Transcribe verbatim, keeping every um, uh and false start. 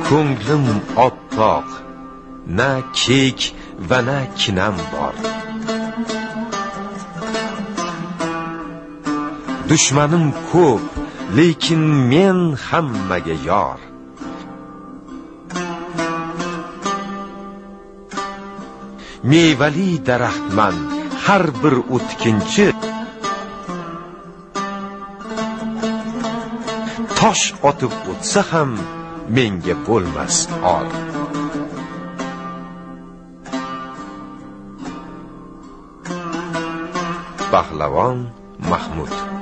ko'nglim oppoq, na kek va na kinam bor. Dushmanim ko'p, lekin men hammaga yor. Mevali daraxtman, har bir o'tkinchi tosh otib o'tsa ham menga bo'lmas or. Pahlavon Mahmud.